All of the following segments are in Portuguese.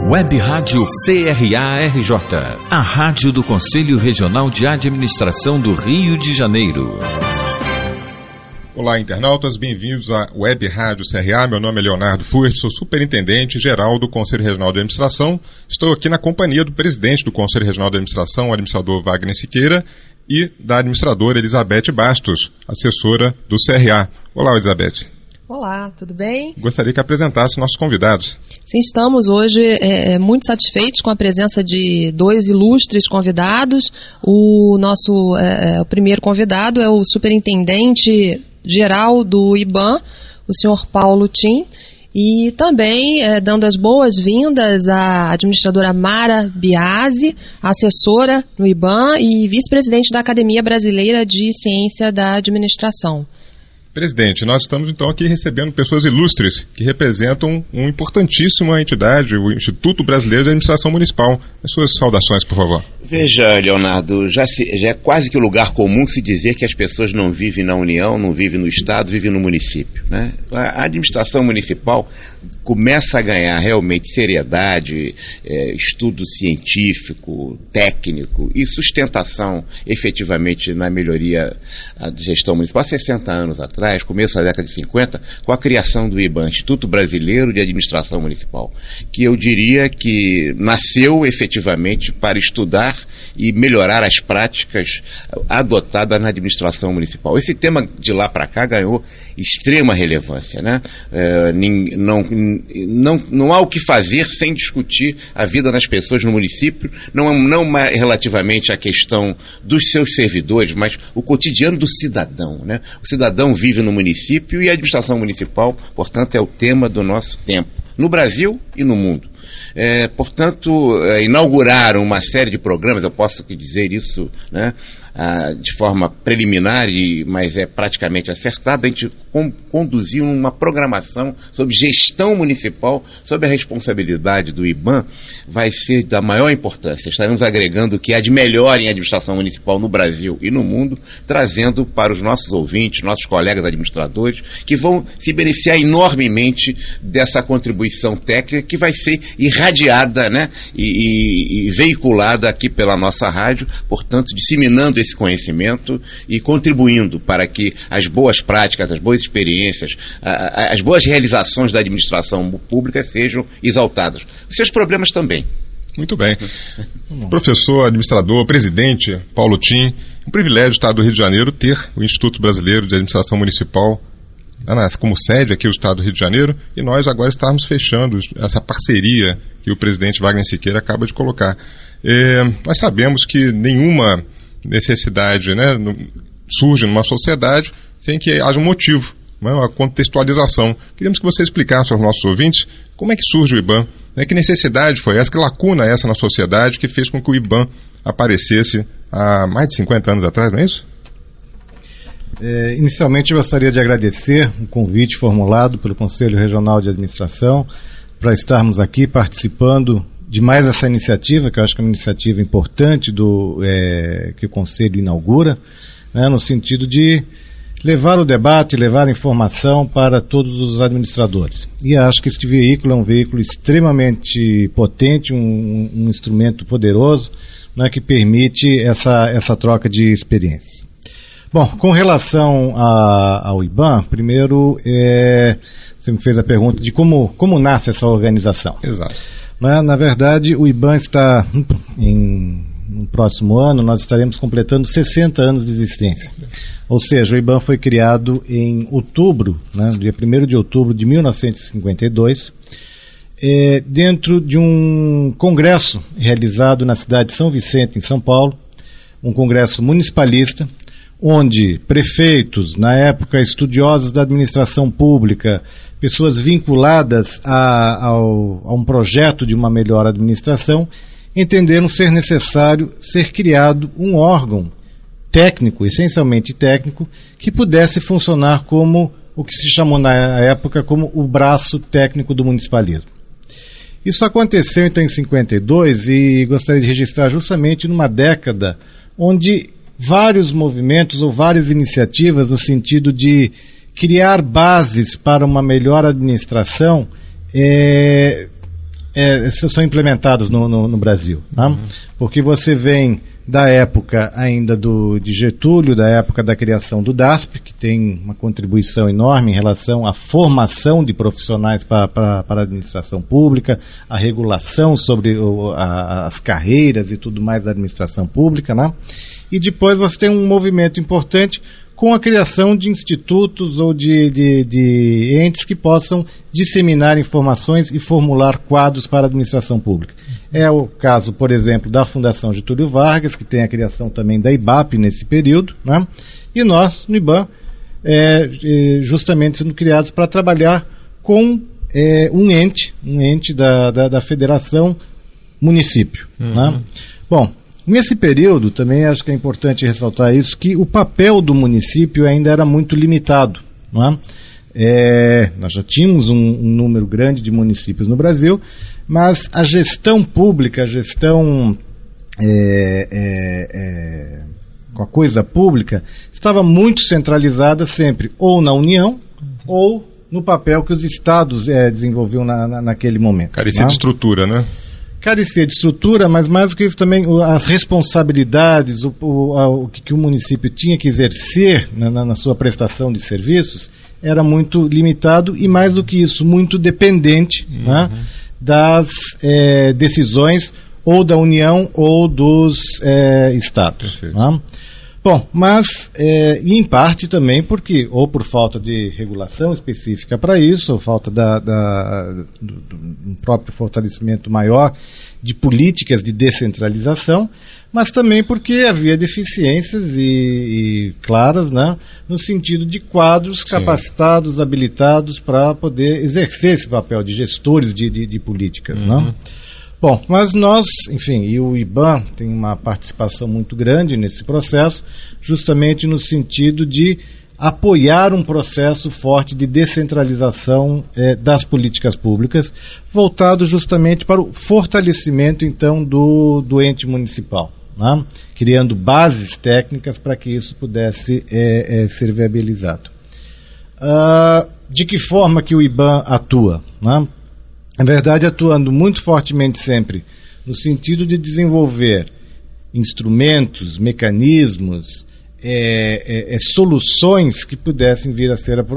Web Rádio CRA-RJ, a rádio do Conselho Regional de Administração do Rio de Janeiro. Olá, internautas, bem-vindos à Web Rádio CRA. Meu nome é Leonardo Furt, sou superintendente geral do Conselho Regional de Administração. Estou aqui na companhia do presidente do Conselho Regional de Administração, o administrador Wagner Siqueira, e da administradora Elizabeth Bastos, assessora do CRA. Olá, Elizabeth. Olá, tudo bem? Gostaria que apresentasse nossos convidados. Sim, estamos hoje muito satisfeitos com a presença de dois ilustres convidados. O nosso o primeiro convidado é o superintendente geral do IBAN, o senhor Paulo Tim, e também dando as boas-vindas à administradora Mara Biasi, assessora no IBAN e vice-presidente da Academia Brasileira de Ciência da Administração. Presidente, nós estamos então aqui recebendo pessoas ilustres que representam uma importantíssima entidade, o Instituto Brasileiro de Administração Municipal. As suas saudações, por favor. Veja, Leonardo, já é quase que lugar comum se dizer que as pessoas não vivem na União, não vivem no Estado, vivem no município, né? A administração municipal começa a ganhar realmente seriedade, estudo científico, técnico e sustentação efetivamente na melhoria da gestão municipal há 60 anos atrás, começo da década de 50, com a criação do IBAN, Instituto Brasileiro de Administração Municipal, que eu diria que nasceu efetivamente para estudar e melhorar as práticas adotadas na administração municipal. Esse tema de lá para cá ganhou extrema relevância, né? Não há o que fazer sem discutir a vida das pessoas no município, não relativamente à questão dos seus servidores, mas o cotidiano do cidadão, né? O cidadão vive no município e a administração municipal, portanto, é o tema do nosso tempo, no Brasil e no mundo. Portanto, inauguraram uma série de programas, eu posso dizer isso, né, de forma preliminar, mas é praticamente acertada. A gente conduziu uma programação sobre gestão municipal, sob a responsabilidade do IBAN, vai ser da maior importância. Estaremos agregando o que há de melhor em administração municipal no Brasil e no mundo, trazendo para os nossos ouvintes, nossos colegas administradores, que vão se beneficiar enormemente dessa contribuição técnica que vai ser irradiada, né, e veiculada aqui pela nossa rádio, portanto, disseminando esse conhecimento e contribuindo para que as boas práticas, as boas experiências, as boas realizações da administração pública sejam exaltadas. Os seus problemas também. Muito bem. Professor, administrador, presidente Paulo Tim, um privilégio estar do Rio de Janeiro ter o Instituto Brasileiro de Administração Municipal como sede aqui do Estado do Rio de Janeiro, e nós agora estamos fechando essa parceria que o presidente Wagner Siqueira acaba de colocar. Nós sabemos que nenhuma necessidade, né, surge numa sociedade sem que haja um motivo, né, uma contextualização. Queríamos que você explicasse aos nossos ouvintes como é que surge o IBAN, né, que necessidade foi essa, que lacuna é essa na sociedade que fez com que o IBAN aparecesse há mais de 50 anos atrás, não é isso? Inicialmente eu gostaria de agradecer o convite formulado pelo Conselho Regional de Administração para estarmos aqui participando de mais essa iniciativa, que eu acho que é uma iniciativa importante que o Conselho inaugura, né, no sentido de levar o debate, levar a informação para todos os administradores. E acho que este veículo é um veículo extremamente potente, um instrumento poderoso, né, que permite essa troca de experiências. Bom, com relação ao IBAN, primeiro você me fez a pergunta de como nasce essa organização. Exato. Na verdade, o IBAN está, no próximo ano, nós estaremos completando 60 anos de existência. Ou seja, o IBAN foi criado em outubro, né, dia 1º de outubro de 1952, dentro de um congresso realizado na cidade de São Vicente, em São Paulo, um congresso municipalista, onde prefeitos, na época estudiosos da administração pública, pessoas vinculadas a um projeto de uma melhor administração, entenderam ser necessário ser criado um órgão técnico, essencialmente técnico, que pudesse funcionar como o que se chamou na época como o braço técnico do municipalismo. Isso aconteceu então em 52 e gostaria de registrar justamente numa década onde vários movimentos ou várias iniciativas no sentido de criar bases para uma melhor administração são implementadas no Brasil, né? Porque você vem da época ainda de Getúlio, da época da criação do DASP, que tem uma contribuição enorme em relação à formação de profissionais para a administração pública, a regulação sobre as carreiras e tudo mais da administração pública, né? E depois você tem um movimento importante com a criação de institutos ou de entes que possam disseminar informações e formular quadros para a administração pública. É o caso, por exemplo, da Fundação Getúlio Vargas, que tem a criação também da IBAP nesse período, né? E nós, no IBAN, justamente sendo criados para trabalhar com um ente da federação município. Né? Bom, nesse período, também acho que é importante ressaltar isso, que o papel do município ainda era muito limitado. Não é? Nós já tínhamos um número grande de municípios no Brasil, mas a gestão pública, a gestão com a coisa pública, estava muito centralizada sempre, ou na União, ou no papel que os estados desenvolviam naquele momento. Carecia de estrutura, né? Carecia de estrutura, mas mais do que isso também, as responsabilidades, o que o município tinha que exercer na sua prestação de serviços, era muito limitado e, mais do que isso, muito dependente, né, das decisões ou da União ou dos estados. Né? Bom, mas e em parte também porque, ou por falta de regulação específica para isso, ou falta do próprio fortalecimento maior de políticas de descentralização, mas também porque havia deficiências e claras, né, no sentido de quadros capacitados, habilitados para poder exercer esse papel de gestores de políticas, né? Bom, mas nós, enfim, e o IBAN tem uma participação muito grande nesse processo, justamente no sentido de apoiar um processo forte de descentralização das políticas públicas, voltado justamente para o fortalecimento, então, do ente municipal, né? Criando bases técnicas para que isso pudesse ser viabilizado. De que forma que o IBAN atua, né? Na verdade, atuando muito fortemente sempre no sentido de desenvolver instrumentos, mecanismos, soluções que pudessem vir a ser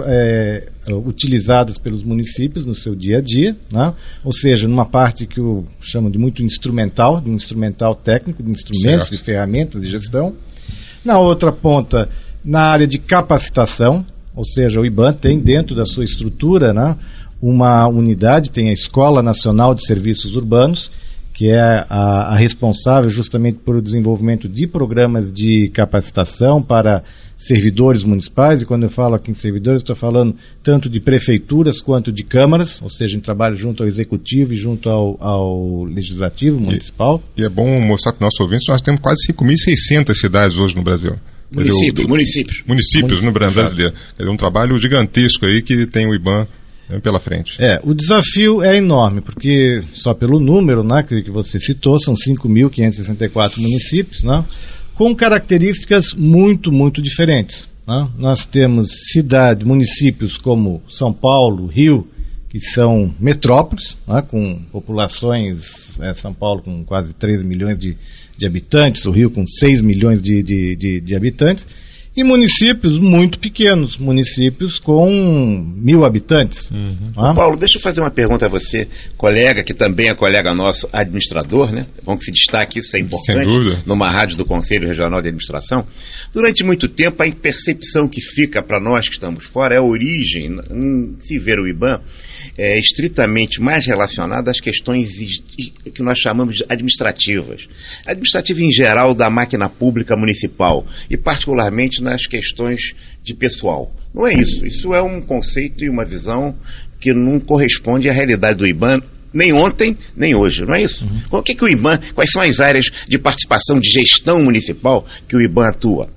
utilizadas pelos municípios no seu dia a dia, né? Ou seja, numa parte que eu chamo de muito instrumental, de um instrumental técnico, de instrumentos, de ferramentas de gestão. Na outra ponta, na área de capacitação, ou seja, o IBAN tem dentro da sua estrutura, né, uma unidade, tem a Escola Nacional de Serviços Urbanos, que é a responsável justamente por o desenvolvimento de programas de capacitação para servidores municipais, e quando eu falo aqui em servidores, estou falando tanto de prefeituras quanto de câmaras, ou seja, em trabalho junto ao executivo e junto ao legislativo municipal. E é bom mostrar para os nossos ouvintes que nós temos quase 5.600 cidades hoje no Brasil. Municípios no brasileiro. É um trabalho gigantesco aí que tem o IBAN pela frente. O desafio é enorme, porque só pelo número, né, que você citou, são 5.564 municípios, né, com características muito, muito diferentes, né? Nós temos municípios como São Paulo, Rio, que são metrópoles, né, com populações, São Paulo com quase 3 milhões de habitantes, o Rio com 6 milhões de habitantes, e municípios muito pequenos, municípios com 1.000 habitantes. Paulo, deixa eu fazer uma pergunta a você, colega, que também é colega nosso, administrador, né? Bom que se destaque, isso é importante, numa rádio do Conselho Regional de Administração. Durante muito tempo, a percepção que fica para nós que estamos fora é a origem, se ver o IBAN, estritamente mais relacionada às questões que nós chamamos de administrativas. Administrativa em geral da máquina pública municipal e particularmente nas questões de pessoal. Não é isso. Isso é um conceito e uma visão que não corresponde à realidade do IBAN, nem ontem, nem hoje, não é isso? O que o IBAN, quais são as áreas de participação de gestão municipal que o IBAN atua?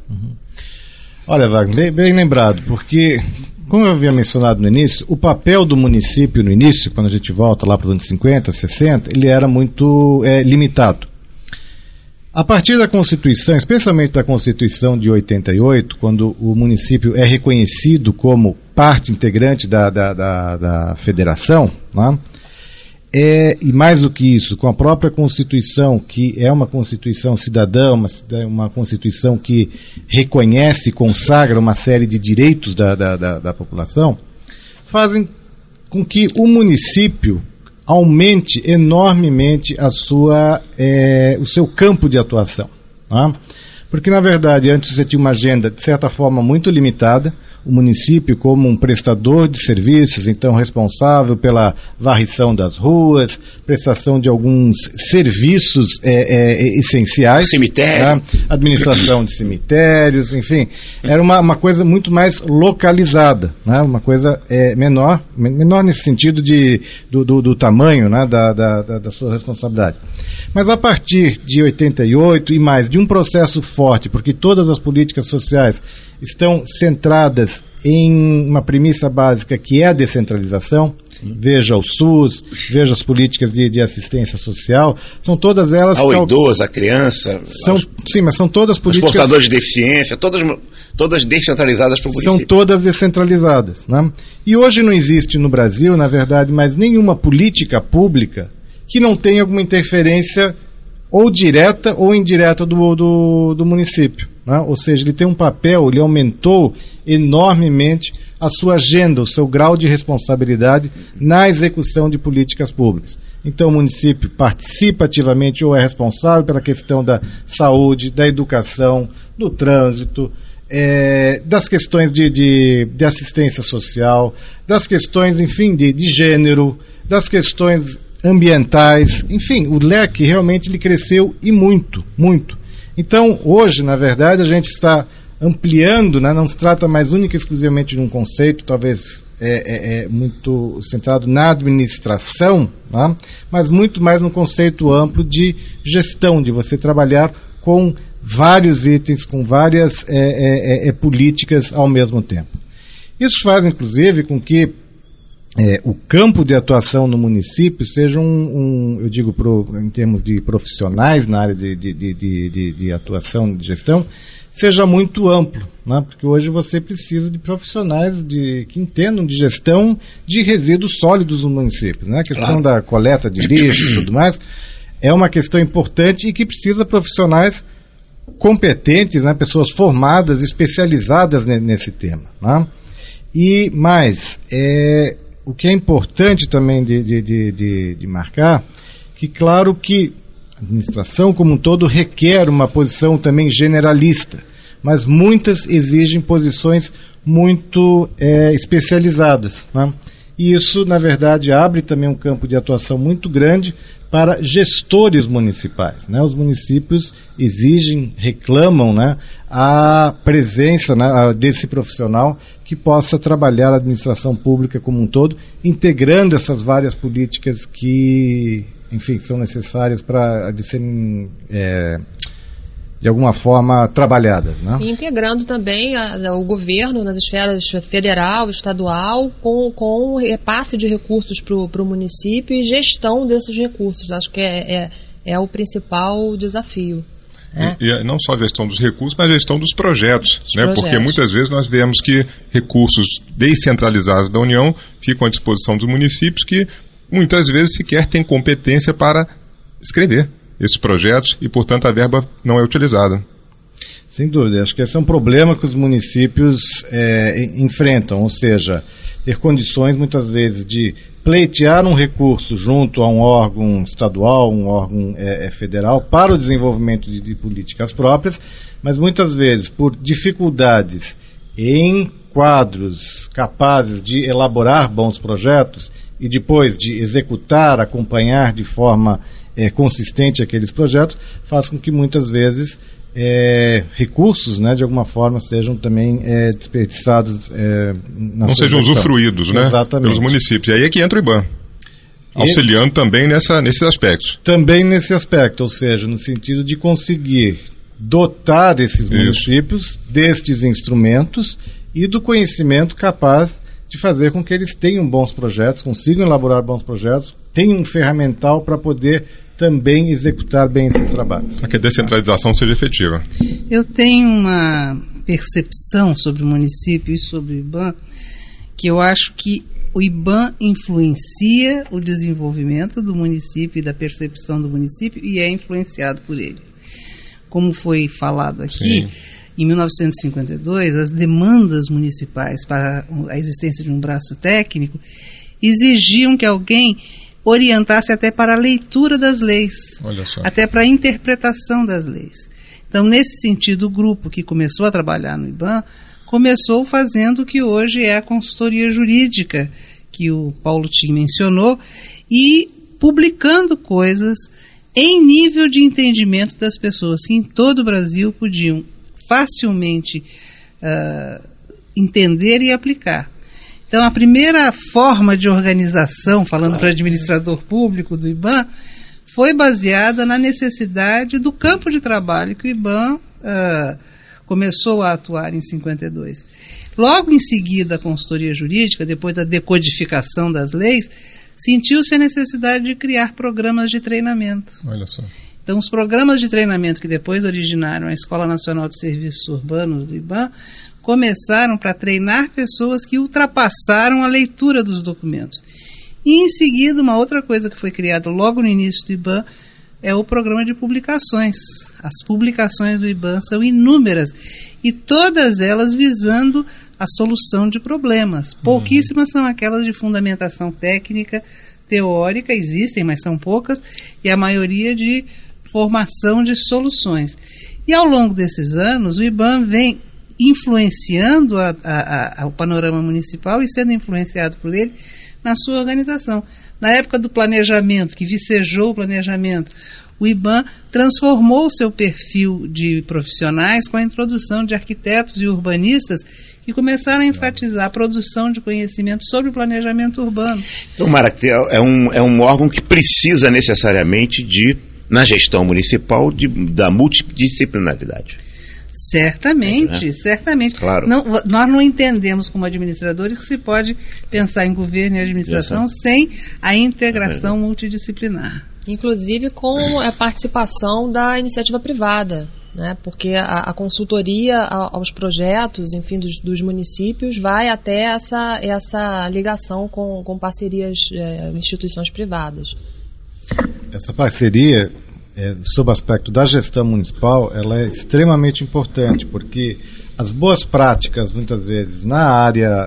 Olha, Wagner, bem lembrado, porque, como eu havia mencionado no início, o papel do município no início, quando a gente volta lá para os anos 50, 60, ele era muito limitado. A partir da Constituição, especialmente da Constituição de 88, quando o município é reconhecido como parte integrante da federação, né, e mais do que isso, com a própria Constituição, que é uma Constituição cidadã, uma Constituição que reconhece e consagra uma série de direitos da população, fazem com que o município aumente enormemente o seu campo de atuação. Tá? Porque, na verdade, antes você tinha uma agenda, de certa forma, muito limitada, o município como um prestador de serviços, então responsável pela varrição das ruas, prestação de alguns serviços essenciais, cemitério, né? Administração de cemitérios, enfim, era uma coisa muito mais localizada, né? Uma coisa menor nesse sentido do tamanho, né? da sua responsabilidade. Mas a partir de 88 e mais, de um processo forte, porque todas as políticas sociais estão centradas em uma premissa básica que é a descentralização. Veja o SUS, veja as políticas de assistência social, são todas elas... Ao idoso, a criança... Sim, mas são todas políticas... Os portadores de deficiência, todas descentralizadas para o município. São todas descentralizadas, né? E hoje não existe no Brasil, na verdade, mais nenhuma política pública que não tenha alguma interferência ou direta ou indireta do município, né? Ou seja, ele tem um papel, ele aumentou enormemente a sua agenda, o seu grau de responsabilidade na execução de políticas públicas. Então o município participa ativamente ou é responsável pela questão da saúde, da educação, do trânsito, das questões de assistência social, das questões, enfim, de gênero, das questões ambientais, enfim, o leque realmente ele cresceu e muito, muito. Então, hoje, na verdade, a gente está ampliando, né? Não se trata mais única e exclusivamente de um conceito, talvez muito centrado na administração, né? Mas muito mais num conceito amplo de gestão, de você trabalhar com vários itens, com várias políticas ao mesmo tempo. Isso faz, inclusive, com que o campo de atuação no município seja eu digo em termos de profissionais na área de atuação, de gestão, seja muito amplo, né? Porque hoje você precisa de profissionais que entendam de gestão de resíduos sólidos no município, né? A questão da coleta de lixo e tudo mais é uma questão importante e que precisa de profissionais competentes, né? Pessoas formadas, especializadas nesse tema, né? E mais, o que é importante também de marcar, que claro que a administração como um todo requer uma posição também generalista, mas muitas exigem posições muito especializadas, né? E isso, na verdade, abre também um campo de atuação muito grande para gestores municipais, né? Os municípios exigem, reclamam, né, a presença, né, desse profissional que possa trabalhar a administração pública como um todo, integrando essas várias políticas que, enfim, são necessárias para serem de alguma forma trabalhadas, né? E integrando também o governo nas esferas federal, estadual, com repasse de recursos para o município e gestão desses recursos. Acho que é o principal desafio. E não só a gestão dos recursos, mas a gestão dos projetos, né? Porque muitas vezes nós vemos que recursos descentralizados da União ficam à disposição dos municípios que muitas vezes sequer têm competência para escrever esses projetos e, portanto, a verba não é utilizada. Sem dúvida, acho que esse é um problema que os municípios enfrentam, ou seja, ter condições muitas vezes de pleitear um recurso junto a um órgão estadual, um órgão federal para o desenvolvimento de políticas próprias, mas muitas vezes por dificuldades em quadros capazes de elaborar bons projetos e depois de executar, acompanhar de forma consistente aqueles projetos, faz com que muitas vezes recursos, né, de alguma forma sejam também desperdiçados não sejam usufruídos, né, pelos municípios. E aí é que entra o IBAN, auxiliando também nesses aspectos. Também nesse aspecto, ou seja, no sentido de conseguir dotar esses municípios destes instrumentos e do conhecimento capaz de fazer com que eles tenham bons projetos, consigam elaborar bons projetos, tenham um ferramental para poder também executar bem esses trabalhos. Para que a descentralização seja efetiva. Eu tenho uma percepção sobre o município e sobre o IBAN que eu acho que o IBAN influencia o desenvolvimento do município e da percepção do município e é influenciado por ele. Como foi falado aqui, em 1952, as demandas municipais para a existência de um braço técnico exigiam que alguém orientasse até para a leitura das leis, até para a interpretação das leis. Então, nesse sentido, o grupo que começou a trabalhar no IBAN começou fazendo o que hoje é a consultoria jurídica, que o Paulo Tim mencionou, e publicando coisas em nível de entendimento das pessoas, que em todo o Brasil podiam facilmente entender e aplicar. Então, a primeira forma de organização, falando para administrador público do IBAN, foi baseada na necessidade do campo de trabalho que o IBAN começou a atuar em 52. Logo em seguida, a consultoria jurídica, depois da decodificação das leis, sentiu-se a necessidade de criar programas de treinamento. Olha só. Então, os programas de treinamento que depois originaram a Escola Nacional de Serviços Urbanos do IBAN começaram para treinar pessoas que ultrapassaram a leitura dos documentos. E, em seguida, uma outra coisa que foi criada logo no início do IBAN é o programa de publicações. As publicações do IBAN são inúmeras e todas elas visando a solução de problemas. Pouquíssimas são aquelas de fundamentação técnica, teórica, existem, mas são poucas, e a maioria de formação de soluções. E ao longo desses anos, o IBAN vem influenciando o panorama municipal e sendo influenciado por ele na sua organização. Na época do planejamento, que vicejou o planejamento, o IBAN transformou o seu perfil de profissionais com a introdução de arquitetos e urbanistas que começaram a enfatizar a produção de conhecimento sobre o planejamento urbano. Então, Maraté, é um órgão que precisa necessariamente na gestão municipal, da multidisciplinaridade. Certamente, certamente. Claro. Nós não entendemos como administradores que se pode pensar em governo e administração sem a integração multidisciplinar. Inclusive com a participação da iniciativa privada, né? Porque a consultoria aos projetos, enfim, dos municípios vai até essa ligação com parcerias, instituições privadas. Essa parceria, sob o aspecto da gestão municipal, ela é extremamente importante, porque as boas práticas, muitas vezes, na área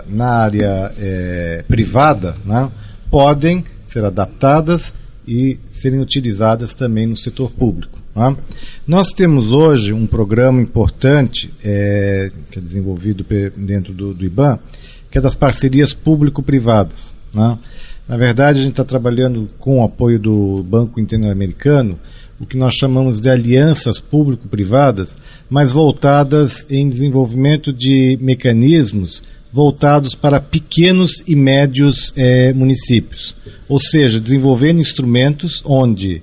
privada, né, podem ser adaptadas e serem utilizadas também no setor público. Né? Nós temos hoje um programa importante, que é desenvolvido dentro do IBAN, que é das parcerias público-privadas. Né? Na verdade, a gente está trabalhando com o apoio do Banco Interamericano, o que nós chamamos de alianças público-privadas, mas voltadas em desenvolvimento de mecanismos voltados para pequenos e médios municípios. Ou seja, desenvolvendo instrumentos onde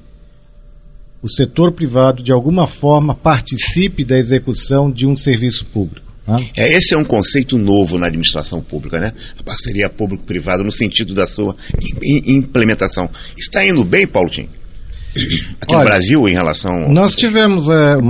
o setor privado, de alguma forma, participe da execução de um serviço público. Esse é um conceito novo na administração pública, né? A parceria público-privada no sentido da sua implementação. Está indo bem, Paulo Tim? Aqui no Brasil, em relação... Nós tivemos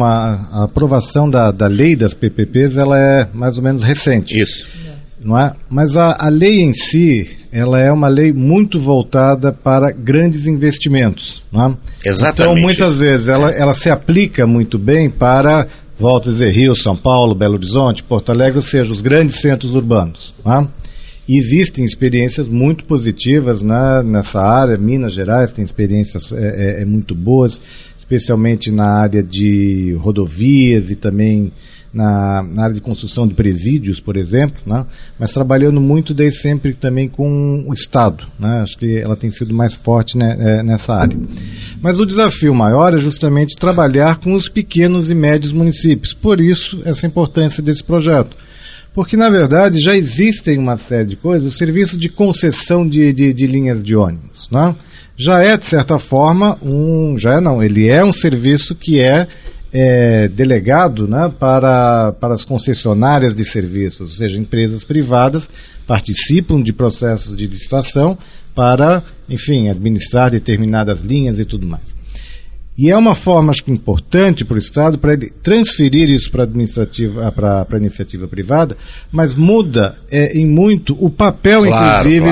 a aprovação da lei das PPPs, ela é mais ou menos recente. Isso. Não é? Mas a lei em si, ela é uma lei muito voltada para grandes investimentos. Não é? Exatamente. Então, muitas vezes, ela se aplica muito bem para... Volto a dizer, Rio, São Paulo, Belo Horizonte, Porto Alegre, ou seja, os grandes centros urbanos. Né? Existem experiências muito positivas nessa área. Minas Gerais tem experiências muito boas, especialmente na área de rodovias e também na área de construção de presídios, por exemplo, né? Mas trabalhando muito desde sempre também com o Estado. Né? Acho que ela tem sido mais forte nessa área. Mas o desafio maior é justamente trabalhar com os pequenos e médios municípios. Por isso, essa importância desse projeto. Porque, na verdade, já existem uma série de coisas. O serviço de concessão de linhas de ônibus, né? Já é, de certa forma, ele é um serviço que é delegado, né, para as concessionárias de serviços, ou seja, empresas privadas participam de processos de licitação para, enfim, administrar determinadas linhas e tudo mais. E é uma forma, acho que importante para o Estado, para ele transferir isso para a iniciativa privada, mas muda em muito o papel, inclusive,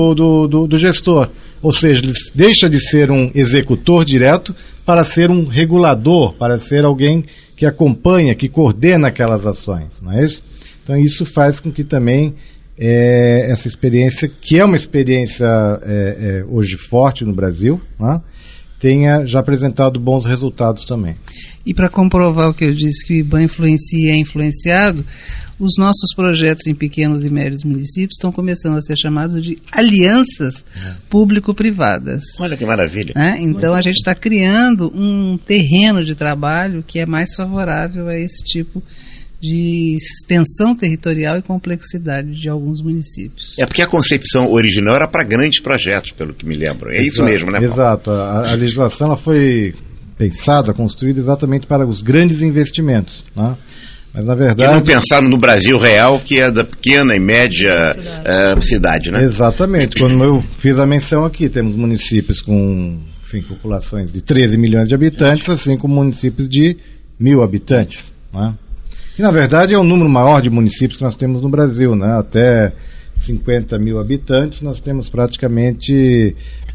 do gestor. Ou seja, ele deixa de ser um executor direto para ser um regulador, para ser alguém que acompanha, que coordena aquelas ações, não é isso? Então isso faz com que também essa experiência, que é uma experiência hoje forte no Brasil, não é? Tenha já apresentado bons resultados também. E para comprovar o que eu disse, que o IBAN influencia e é influenciado, os nossos projetos em pequenos e médios municípios estão começando a ser chamados de alianças público-privadas. Olha que maravilha. Então a gente está criando um terreno de trabalho que é mais favorável a esse tipo de extensão territorial e complexidade de alguns municípios. É porque a concepção original era para grandes projetos, pelo que me lembro. Isso mesmo, né, Paulo? Exato. A legislação ela foi pensada, construída exatamente para os grandes investimentos, né? Mas na verdade... Que não pensaram no Brasil real, que é da pequena e média cidade, né? Exatamente. Quando eu fiz a menção aqui, temos municípios com populações de 13 milhões de habitantes, assim como municípios de 1.000 habitantes, né? Que na verdade é o número maior de municípios que nós temos no Brasil, né? Até 50 mil habitantes nós temos praticamente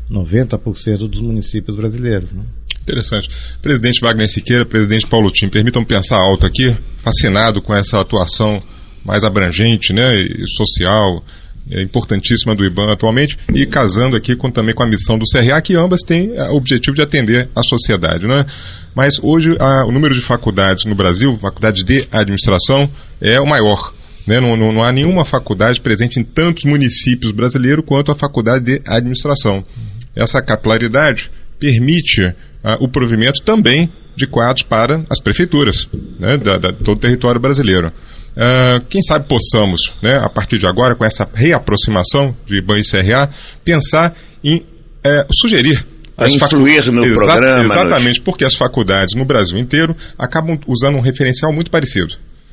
90% dos municípios brasileiros, né? Interessante. Presidente Wagner Siqueira, presidente Paulo Tim, permitam pensar alto aqui, fascinado com essa atuação mais abrangente, né, e social, importantíssima do IBAN atualmente, e casando aqui também com a missão do CRA, que ambas têm o objetivo de atender a sociedade, né? Mas hoje o número de faculdades no Brasil, faculdades de administração, é o maior, né? Não há nenhuma faculdade presente em tantos municípios brasileiros quanto a faculdade de administração. Essa capilaridade permite o provimento também de quadros para as prefeituras, né, de todo o território brasileiro. Quem sabe possamos, né, a partir de agora, com essa reaproximação de IBAN e CRA, pensar em sugerir influir no programa. Exatamente, porque as faculdades no Brasil inteiro acabam usando um referencial muito parecido.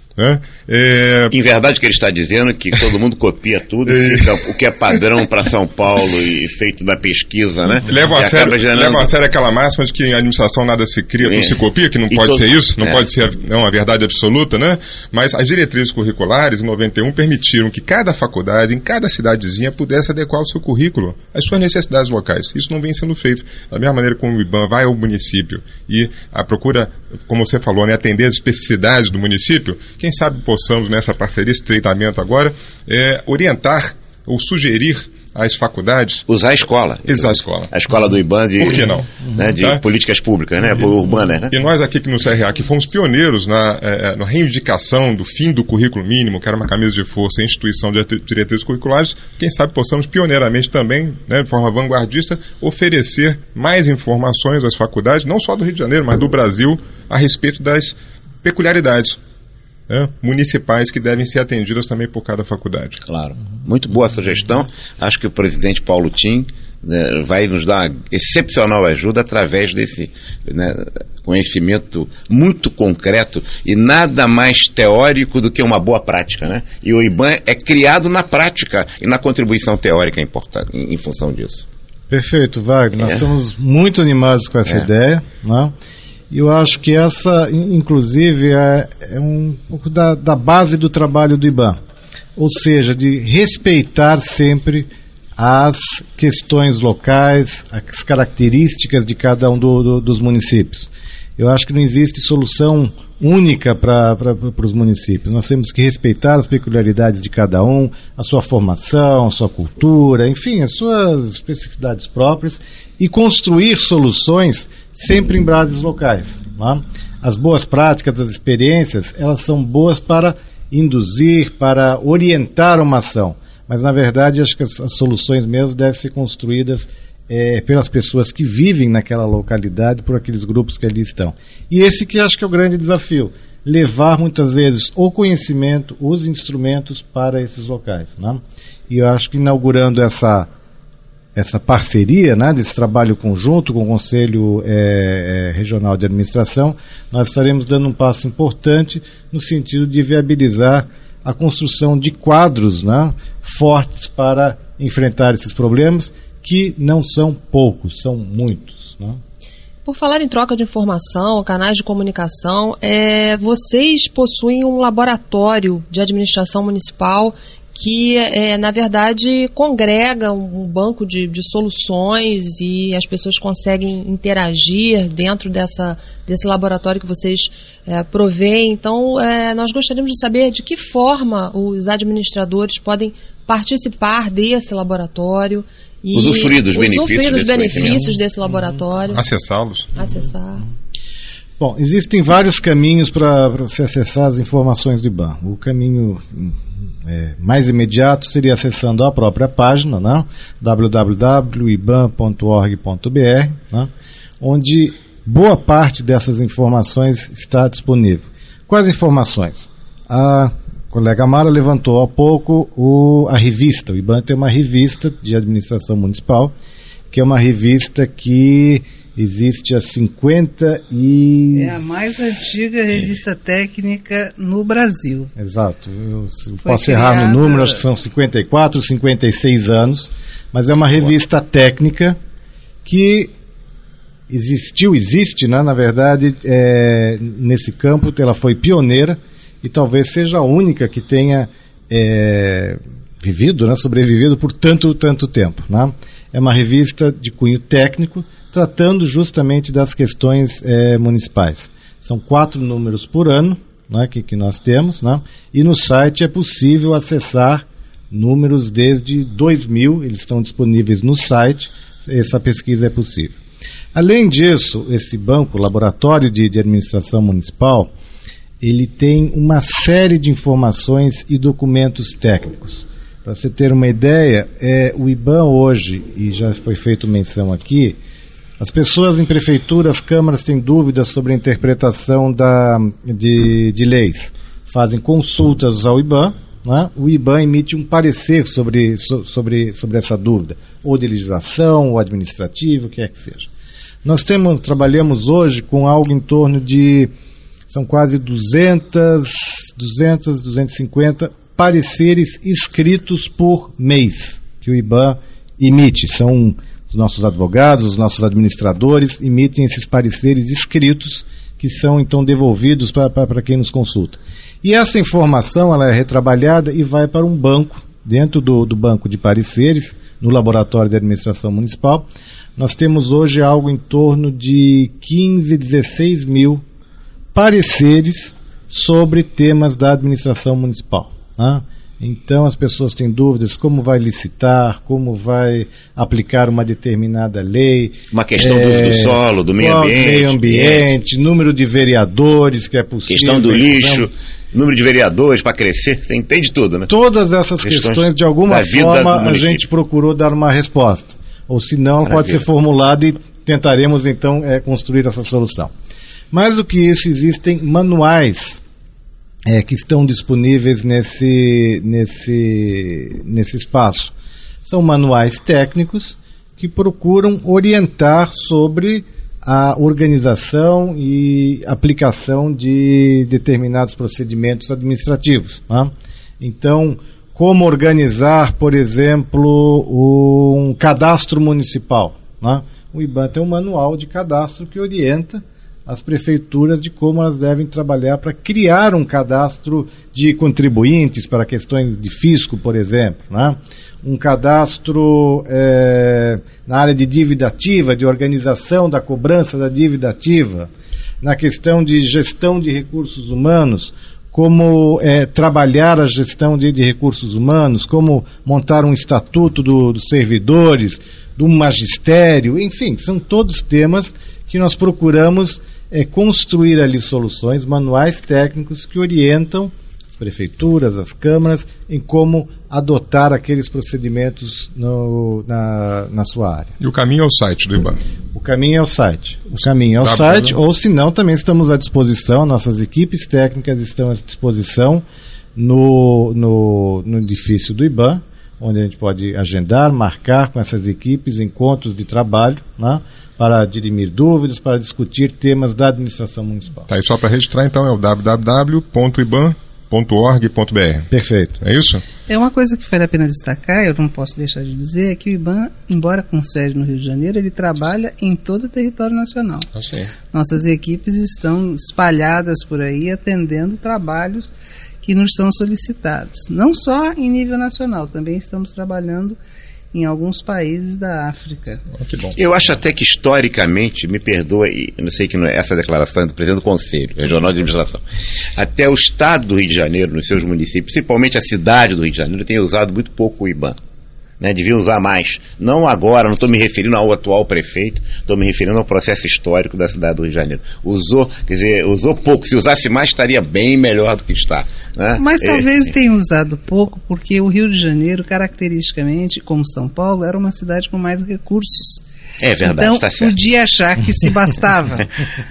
Em verdade, o que ele está dizendo é que todo mundo copia tudo, o que é padrão para São Paulo e feito da pesquisa, né? Levam a sério aquela máxima de que em administração nada se cria, não se copia, que não pode ser isso, não pode ser uma verdade absoluta, né? Mas as diretrizes curriculares, em 91, permitiram que cada faculdade, em cada cidadezinha, pudesse adequar o seu currículo às suas necessidades locais. Isso não vem sendo feito. Da mesma maneira como o IBAN vai ao município e procura, como você falou, né, atender as especificidades do município, quem sabe possamos, nessa parceria, esse treinamento agora, orientar ou sugerir às faculdades... Usar a escola. Usar a escola. A escola do IBAN de... Por que não? Né, de políticas públicas, né? Urbanas, né? E nós aqui no CRA, que fomos pioneiros na reivindicação do fim do currículo mínimo, que era uma camisa de força em instituição de diretrizes curriculares, quem sabe possamos pioneiramente também, né, de forma vanguardista, oferecer mais informações às faculdades, não só do Rio de Janeiro, mas do Brasil, a respeito das peculiaridades municipais que devem ser atendidas também por cada faculdade. Claro. Muito boa sugestão. Acho que o presidente Paulo Tim vai nos dar excepcional ajuda através desse conhecimento muito concreto e nada mais teórico do que uma boa prática, né? E o IBAN é criado na prática e na contribuição teórica em função disso. Perfeito, Wagner. Nós estamos muito animados com essa ideia, né? E eu acho que essa, inclusive, é um pouco da base do trabalho do IBAN. Ou seja, de respeitar sempre as questões locais, as características de cada um dos municípios. Eu acho que não existe solução única para os municípios. Nós temos que respeitar as peculiaridades de cada um, a sua formação, a sua cultura, enfim, as suas especificidades próprias e construir soluções sempre em bases locais, né? As boas práticas, as experiências, elas são boas para induzir, para orientar uma ação, mas na verdade acho que as soluções mesmo devem ser construídas pelas pessoas que vivem naquela localidade, por aqueles grupos que ali estão. E esse que acho que é o grande desafio, levar muitas vezes o conhecimento, os instrumentos para esses locais, né? E eu acho que inaugurando essa parceria, né, desse trabalho conjunto com o Conselho Regional de Administração, nós estaremos dando um passo importante no sentido de viabilizar a construção de quadros, né, fortes para enfrentar esses problemas, que não são poucos, são muitos, né? Por falar em troca de informação, canais de comunicação, vocês possuem um laboratório de administração municipal que, na verdade, congrega um banco de soluções e as pessoas conseguem interagir dentro desse laboratório que vocês proveem. Então, nós gostaríamos de saber de que forma os administradores podem participar desse laboratório e usufruir dos benefícios desse laboratório. Acessá-los. Bom, existem vários caminhos para se acessar as informações do IBAN. O caminho mais imediato seria acessando a própria página, né, www.iban.org.br, né, onde boa parte dessas informações está disponível. Quais informações? A colega Mara levantou há pouco a revista. O IBAN tem uma revista de administração municipal, que é uma revista que existe há 50 e... É a mais antiga revista técnica no Brasil. Exato. Eu posso errar no número, acho que são 54, 56 anos, mas é uma revista técnica que existe, né, na verdade, nesse campo. Ela foi pioneira e talvez seja a única que tenha sobrevivido por tanto tempo, né? É uma revista de cunho técnico, tratando justamente das questões municipais. São 4 números por ano, né, que nós temos, né? E no site é possível acessar números desde 2000, eles estão disponíveis no site, essa pesquisa é possível. Além disso, esse banco, laboratório de administração municipal, ele tem uma série de informações e documentos técnicos. Para você ter uma ideia, o IBAN hoje, e já foi feito menção aqui, as pessoas em prefeituras, câmaras têm dúvidas sobre a interpretação de leis. Fazem consultas ao IBAN, né? O IBAN emite um parecer sobre essa dúvida, ou de legislação, ou administrativo, o que é que seja. Nós trabalhamos hoje com algo em torno de, são quase 250 pareceres escritos por mês que o IBAN emite. São os nossos advogados, os nossos administradores emitem esses pareceres escritos que são então devolvidos para quem nos consulta. E essa informação ela é retrabalhada e vai para um banco, dentro do banco de pareceres, no laboratório de administração municipal. Nós temos hoje algo em torno de 15, 16 mil pareceres sobre temas da administração municipal. Então as pessoas têm dúvidas como vai licitar, como vai aplicar uma determinada lei, uma questão do solo, do meio ambiente, número de vereadores que é possível, questão do lixo, número de vereadores para crescer, você entende tudo, né? Todas essas questões de alguma forma a gente procurou dar uma resposta, ou se não ela pode ser formulada e tentaremos então construir essa solução. Mais do que isso, existem manuais que estão disponíveis nesse espaço. São manuais técnicos que procuram orientar sobre a organização e aplicação de determinados procedimentos administrativos, né? Então, como organizar, por exemplo, um cadastro municipal, né? O IBAN tem um manual de cadastro que orienta as prefeituras de como elas devem trabalhar para criar um cadastro de contribuintes para questões de fisco, por exemplo, né? Um cadastro na área de dívida ativa, de organização da cobrança da dívida ativa, na questão de gestão de recursos humanos, como trabalhar a gestão de recursos humanos, como montar um estatuto dos servidores, do magistério, enfim, são todos temas que nós procuramos construir ali soluções, manuais técnicos que orientam as prefeituras, as câmaras, em como adotar aqueles procedimentos na sua área. E o caminho é o site do IBAN? O caminho é o site. Ou se não, também estamos à disposição, nossas equipes técnicas estão à disposição no edifício do IBAN, onde a gente pode agendar, marcar com essas equipes encontros de trabalho, né, para dirimir dúvidas, para discutir temas da administração municipal. Tá, e só para registrar, então, é o www.iban.org.br. Perfeito. É isso? É uma coisa que vale a pena destacar, eu não posso deixar de dizer, é que o IBAN, embora com sede no Rio de Janeiro, ele trabalha em todo o território nacional. Nossas equipes estão espalhadas por aí, atendendo trabalhos que nos são solicitados. Não só em nível nacional, também estamos trabalhando em alguns países da África. Que bom. Eu acho até que historicamente, me perdoe, eu não sei que não é essa declaração do presidente do Conselho Regional de Administração, até o Estado do Rio de Janeiro, nos seus municípios, principalmente a cidade do Rio de Janeiro, tem usado muito pouco o IBAN. Devia usar mais. Não agora, não estou me referindo ao atual prefeito, estou me referindo ao processo histórico da cidade do Rio de Janeiro. Usou pouco. Se usasse mais, estaria bem melhor do que está. Né? Mas talvez tenha usado pouco, porque o Rio de Janeiro, caracteristicamente, como São Paulo, era uma cidade com mais recursos. É verdade, então, está certo. Podia achar que se bastava.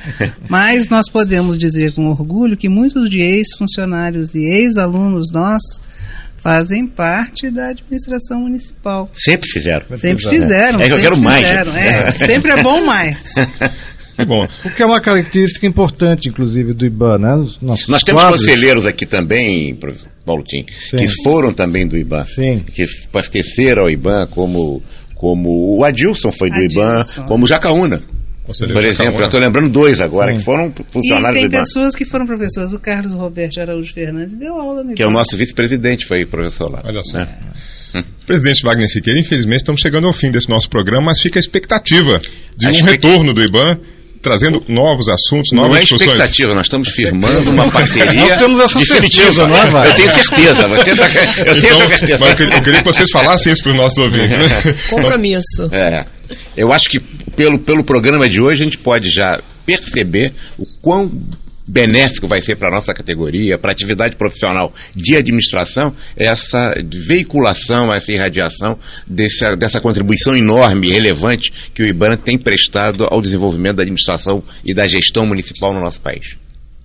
Mas nós podemos dizer com orgulho que muitos de ex-funcionários e ex-alunos nossos fazem parte da administração municipal. Sempre fizeram. Sempre fizeram. É que eu quero mais. Sempre é bom mais. É bom. Porque é uma característica importante, inclusive, do IBAN, né? Nós temos conselheiros aqui também, Paulo Tim, que foram também do IBAN. Sim. Que pertenceram ao IBAN, como o Adilson foi do IBAN, como o Jacaúna. Por exemplo, eu estou lembrando 2 agora, que foram funcionários do IBAN. E tem pessoas que foram professores. O Carlos Roberto Araújo Fernandes deu aula no IBAN. Que é o nosso vice-presidente, foi professor lá. Olha só. Presidente Wagner Siqueira, infelizmente estamos chegando ao fim desse nosso programa, mas fica a expectativa de um retorno do IBAN, trazendo novos assuntos, novas discussões. Não é expectativa, nós estamos firmando uma parceria. Nós temos essa certeza, não é, Wagner? Eu tenho certeza. Eu tenho essa certeza. Mas eu queria que vocês falassem isso para os nossos ouvintes. Né? Compromisso. Eu acho que pelo programa de hoje a gente pode já perceber o quão benéfico vai ser para a nossa categoria, para a atividade profissional de administração, essa veiculação, essa irradiação dessa contribuição enorme e relevante que o IBAN tem prestado ao desenvolvimento da administração e da gestão municipal no nosso país.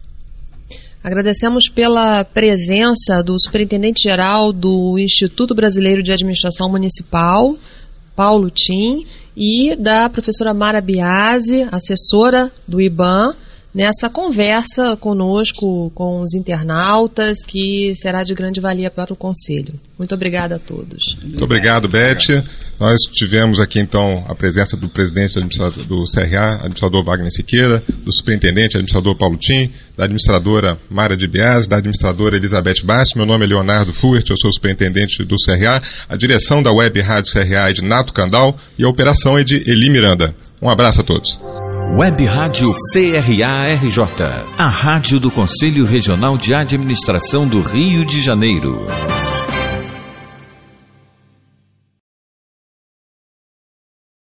Agradecemos pela presença do Superintendente-Geral do Instituto Brasileiro de Administração Municipal, Paulo Tim, e da professora Mara Biasi, assessora do IBAN, nessa conversa conosco, com os internautas, que será de grande valia para o Conselho. Muito obrigada a todos. Muito obrigado, Beth. Nós tivemos aqui, então, a presença do presidente do CRA, administrador Wagner Siqueira, do superintendente, administrador Paulo Tim, da administradora Mara de Biasi, da administradora Elizabeth Bassi. Meu nome é Leonardo Fuert, eu sou superintendente do CRA. A direção da Web Rádio CRA é de Nato Candal e a operação é de Eli Miranda. Um abraço a todos. Web Rádio CRA-RJ, a rádio do Conselho Regional de Administração do Rio de Janeiro.